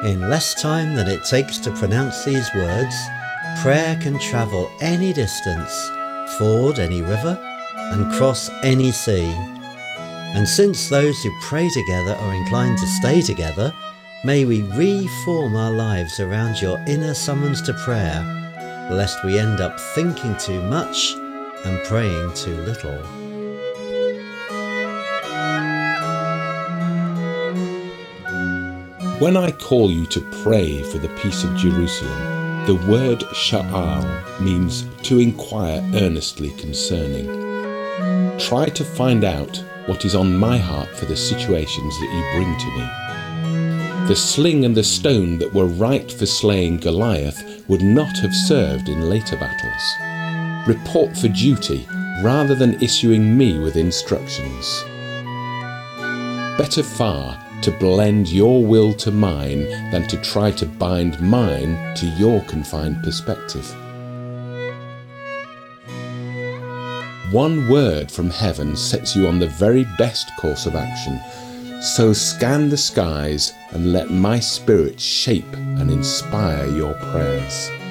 In less time than it takes to pronounce these words, prayer can travel any distance, ford any river, and cross any sea. And since those who pray together are inclined to stay together, may we reform our lives around your inner summons to prayer, lest we end up thinking too much and praying too little. When I call you to pray for the peace of Jerusalem, the word sha'al means to inquire earnestly concerning. Try to find out what is on my heart for the situations that you bring to me. The sling and the stone that were right for slaying Goliath would not have served in later battles. Report for duty rather than issuing me with instructions. Better far to blend your will to mine than to try to bind mine to your confined perspective. One word from heaven sets you on the very best course of action. So scan the skies and let my spirit shape and inspire your prayers.